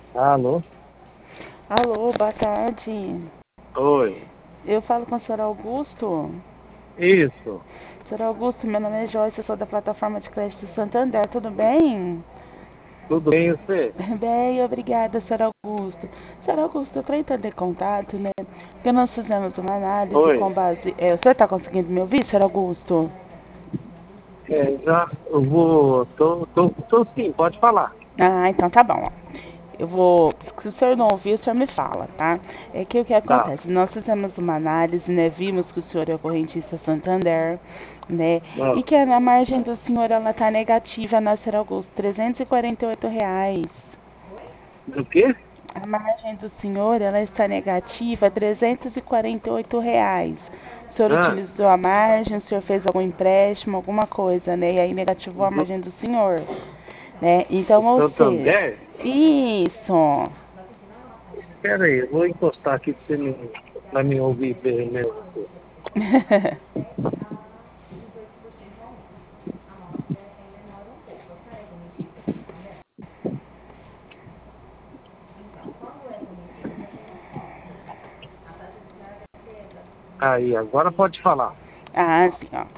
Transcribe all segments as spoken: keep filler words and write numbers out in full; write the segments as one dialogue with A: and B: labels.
A: Alô?
B: Alô, boa tarde.
A: Oi.
B: Eu falo com o senhor Augusto.
A: Isso.
B: senhor Augusto, meu nome é Joyce, eu sou da plataforma de crédito Santander, tudo bem?
A: Tudo bem você?
B: Bem, obrigada, senhor Augusto. senhor Augusto, eu queria entender contato, né? Porque nós fizemos uma análise com
A: Oi.
B: base. É, o senhor está conseguindo me ouvir, senhor Augusto?
A: É, já eu vou. Tô, tô, tô sim, pode falar.
B: Ah, então tá bom. Ó. Eu vou. Se o senhor não ouvir, o senhor me fala, tá? É que o que
A: Tá.
B: acontece? Nós fizemos uma análise, né? Vimos que o senhor é correntista Santander, né? E
A: Não.
B: que a margem do senhor ela tá negativa na Ser Augusto, trezentos e quarenta e oito reais.
A: Do quê?
B: A margem do senhor ela está negativa, trezentos e quarenta e oito reais. O senhor
A: Ah,
B: utilizou a margem, o senhor fez algum empréstimo, alguma coisa, né? E aí negativou a
A: do,
B: margem do senhor, né?
A: do
B: Então, ou seja,
A: Santander?
B: isso.
A: Espera aí, eu vou encostar aqui pra você me, pra me ouvir bem, né? Você. Aí, agora pode falar.
B: Ah, sim, ó.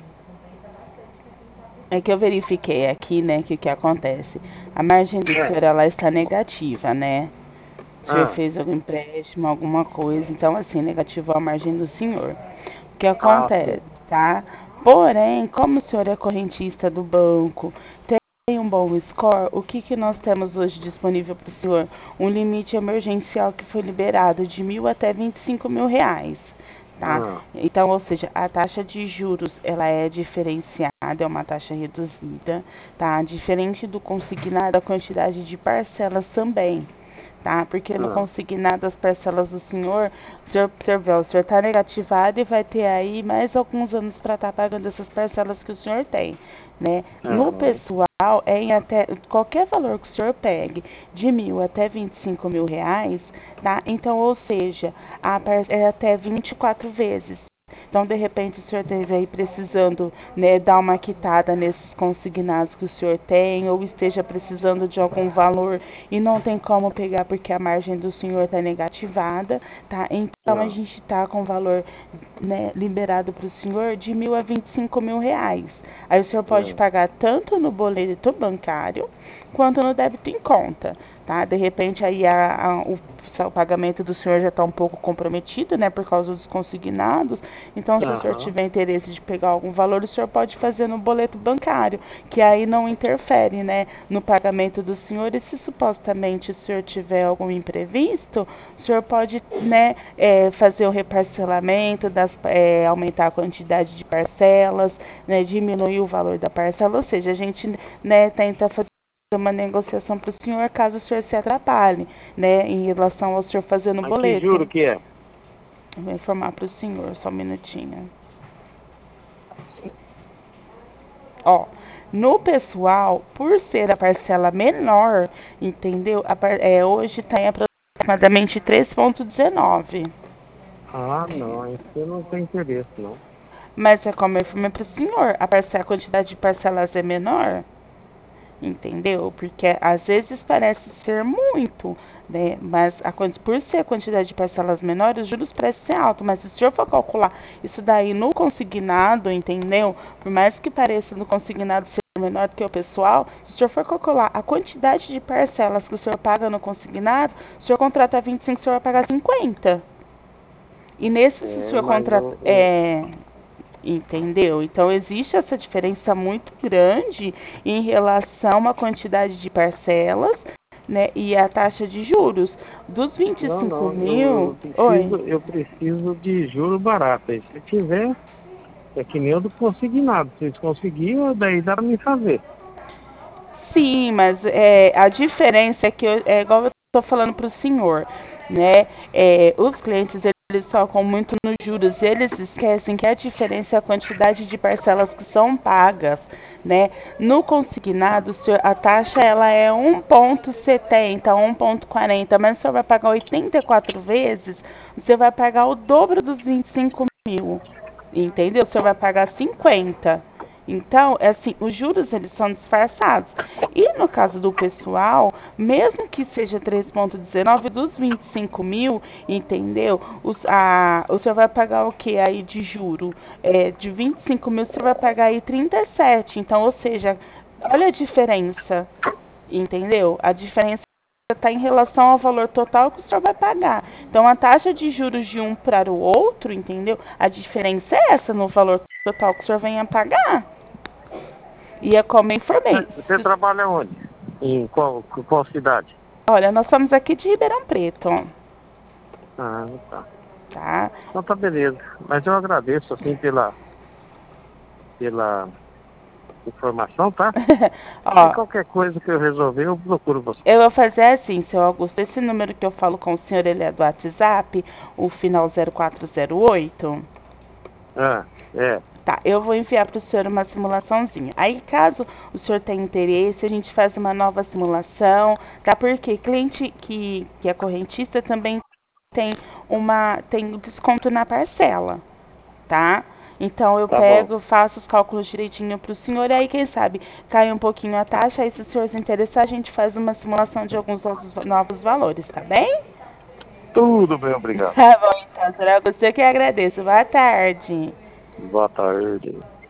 B: É que eu verifiquei aqui, né, que o que acontece? A margem do
A: É.
B: senhor, ela está negativa, né? O senhor
A: Ah,
B: fez algum empréstimo, alguma coisa, então, assim, negativou a margem do senhor. O que
A: ah, sim.
B: acontece, tá? Porém, como o senhor é correntista do banco, tem um bom score, o que, que nós temos hoje disponível para o senhor? Um limite emergencial que foi liberado de mil até vinte e cinco mil reais, tá?
A: Ah,
B: Então, ou seja, a taxa de juros, ela é diferenciada, é uma taxa reduzida, tá? Diferente do consignado, a quantidade de parcelas também, tá? Porque no
A: ah,
B: consignado, as parcelas do senhor, o senhor, o senhor vê, o senhor está negativado e vai ter aí mais alguns anos para estar pagando essas parcelas que o senhor tem, né? No
A: aham.
B: pessoal, é em até qualquer valor que o senhor pegue, de mil até vinte e cinco mil reais, tá? Então, ou seja, a par- é até vinte e quatro vezes. Então, de repente, o senhor esteja aí precisando, né, dar uma quitada nesses consignados que o senhor tem, ou esteja precisando de algum valor e não tem como pegar porque a margem do senhor está negativada, tá? Então, a
A: Ah,
B: gente está com o valor, né, liberado para o senhor de mil a vinte e cinco mil reais. Aí o senhor pode
A: ah,
B: pagar tanto no boleto bancário quanto no débito em conta, tá? De repente aí a, a, o, o pagamento do senhor já está um pouco comprometido, né, por causa dos consignados. Então, se o senhor
A: aham.
B: tiver interesse de pegar algum valor, o senhor pode fazer no boleto bancário, que aí não interfere, né, no pagamento do senhor. E se supostamente o senhor tiver algum imprevisto, o senhor pode, né, é, fazer o reparcelamento, das, é, aumentar a quantidade de parcelas, né, diminuir o valor da parcela, ou seja, a gente, né, tenta fazer uma negociação para o senhor caso o senhor se atrapalhe, né, em relação ao senhor fazer no
A: Mas que
B: boleto.
A: juro que é?
B: Eu vou informar para o senhor, só um minutinho. Ó, no pessoal, por ser a parcela menor, entendeu? A par- é, hoje está em aproximadamente três vírgula dezenove.
A: Ah, não, isso eu não tenho interesse, não.
B: Mas é como eu informei para o senhor, a, parcela, a quantidade de parcelas é menor. Entendeu? Porque às vezes parece ser muito, né? Mas a, por ser a quantidade de parcelas menores, os juros parecem ser alto. Mas se o senhor for calcular isso daí no consignado, entendeu? Por mais que pareça no consignado ser menor do que o pessoal, se o senhor for calcular a quantidade de parcelas que o senhor paga no consignado, se o senhor contratar vinte e cinco, o senhor vai pagar cinquenta. E nesse, se o
A: É,
B: senhor
A: mas
B: contrata,
A: o, o-
B: é, entendeu? Então existe essa diferença muito grande em relação à quantidade de parcelas, né, e a taxa de juros. Dos vinte e
A: não,
B: cinco
A: não, eu, eu
B: mil,
A: preciso,
B: oi.
A: eu preciso de juro barato. Aí, se tiver, é que nem o do consignado. Se eles conseguirem, daí dá pra me fazer.
B: Sim, mas é, a diferença é que eu- é igual eu estou falando para o senhor, né? É, os clientes eles focam muito nos juros e eles esquecem que a diferença é a quantidade de parcelas que são pagas, né? No consignado, o senhor- a taxa ela é um vírgula setenta, um vírgula quarenta, mas o senhor vai pagar oitenta e quatro vezes, você vai pagar o dobro dos vinte e cinco mil, entendeu? O senhor vai pagar cinquenta. Então, é assim, os juros eles são disfarçados. E no caso do pessoal, mesmo que seja três vírgula dezenove dos vinte e cinco mil, entendeu? Os, a, o senhor vai pagar o que aí de juro? É, de vinte e cinco mil, você vai pagar aí trinta e sete. Então, ou seja, olha a diferença, entendeu? A diferença está em relação ao valor total que o senhor vai pagar. Então, a taxa de juros de um para o outro, entendeu? A diferença é essa no valor total que o senhor venha pagar. E é como eu informei.
A: Você trabalha onde? Em qual, qual cidade?
B: Olha, nós somos aqui de Ribeirão Preto,
A: Ah, tá.
B: tá?
A: Então tá beleza. Mas eu agradeço, assim, pela, pela informação, tá? E
B: Ó,
A: qualquer coisa que eu resolver, eu procuro você.
B: eu vou fazer assim, seu Augusto, esse número que eu falo com o senhor, ele é do WhatsApp, o final zero quatro zero oito.
A: Ah, é.
B: Tá, eu vou enviar para o senhor uma simulaçãozinha. Aí, caso o senhor tenha interesse, a gente faz uma nova simulação, tá? Porque cliente que, que é correntista também tem uma tem desconto na parcela, tá? Então eu
A: Tá bom.
B: pego, faço os cálculos direitinho para o senhor, e aí quem sabe cai um pouquinho a taxa, aí se o senhor se interessar, a gente faz uma simulação de alguns novos, novos valores, tá bem?
A: Tudo bem, obrigado.
B: Tá bom, então, senhor Augusto, eu que agradeço. Boa tarde.
A: Boa tarde.